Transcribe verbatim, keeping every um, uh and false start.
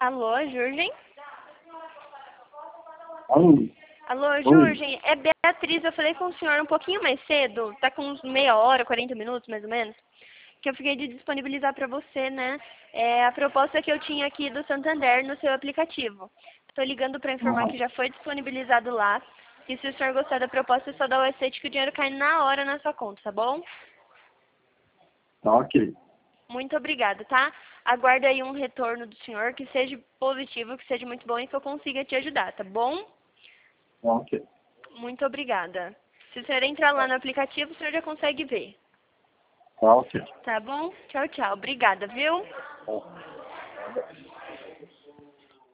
Alô, Jurgen? Alô? Alô, Jurgen, é Beatriz, eu falei com o senhor um pouquinho mais cedo, tá com uns meia hora, quarenta minutos mais ou menos, que eu fiquei de disponibilizar para você, né, é, a proposta que eu tinha aqui do Santander no seu aplicativo. Estou ligando para informar Ah, que já foi disponibilizado lá, e se o senhor gostar da proposta, é só dar o aceite que o dinheiro cai na hora na sua conta, tá bom? tá ok. Muito obrigada, tá? Aguardo aí um retorno do senhor que seja positivo, que seja muito bom e que eu consiga te ajudar, tá bom? Tá ok. Muito obrigada. Se o senhor entrar lá no aplicativo, o senhor já consegue ver. Tá ok. Tá bom? Tchau, tchau. Obrigada, viu? Tá.